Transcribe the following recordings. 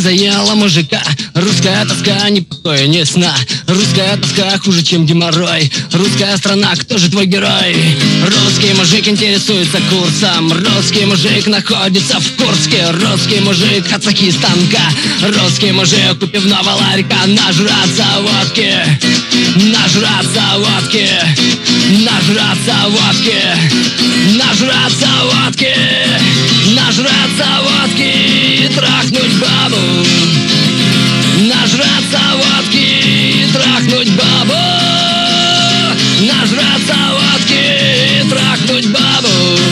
заела мужика. Русская тоска, ни покоя, ни сна. Русская тоска хуже, чем геморрой. Русская страна, кто же твой герой? Русский мужик интересуется курсом. Русский мужик находится в Курске. Русский мужик от цехи станка. Русский мужик у пивного ларька. Нажраться водки, нажраться водки, нажраться водки, нажраться водки, нажраться водки, трахнуть бабу. Нажраться водки, трахнуть бабу. Нажраться водки, трахнуть бабу.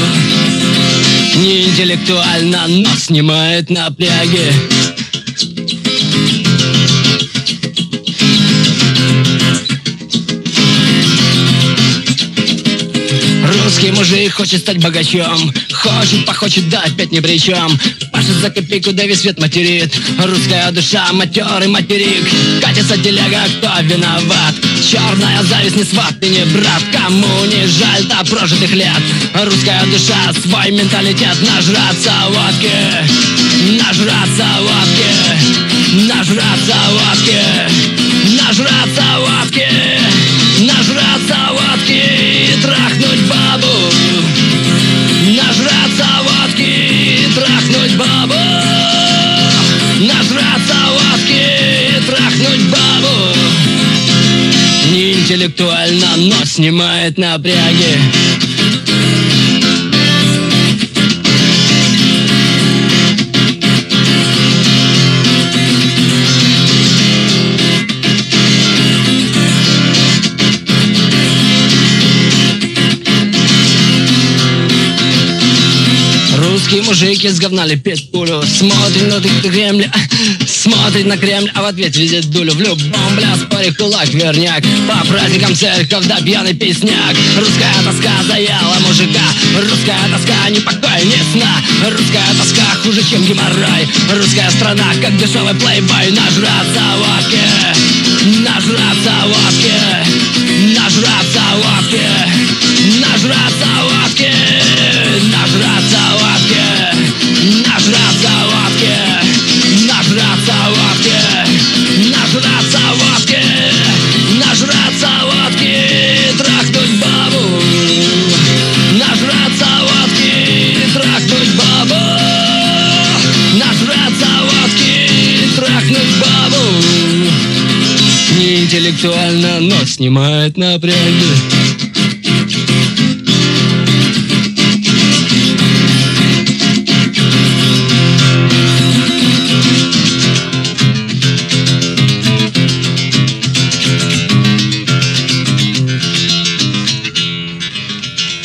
Не интеллектуально, но снимает напряги. Русский мужик хочет стать богачом. Хочет, да опять ни при чем. Пашет за копейку, да весь свет материт. Русская душа, матерый материк. Катится телега, кто виноват? Черная зависть, не сват и не брат. Кому не жаль до прожитых лет? Русская душа, свой менталитет. Нажраться водки, нажраться водки, нажраться водки, нажраться водки, нажраться водки, трахнуть бабу. Нажраться водки, трахнуть бабу. Нажраться водки, трахнуть бабу. Не интеллектуально, но снимает напряги. Русский мужик из говна лепит пулю. Смотрит на Кремль, смотрит на Кремль, а в ответ видит дулю. В любом, бля, споре кулак верняк. По праздникам церковь, да пьяный песняк. Русская тоска заела мужика. Русская тоска, ни покоя, ни сна. Русская тоска хуже, чем геморрой. Русская страна, как дешевый плейбой. Нажраться водки, нажраться водки, нажраться водки, нажраться водки, нажраться водки, нажраться водки, нажраться водки, нажраться водки, нажраться водки, трахнуть бабу. Нажраться водки, трахнуть бабу. Нажраться водки, трахнуть бабу. Не интеллектуально, но снимает напряги.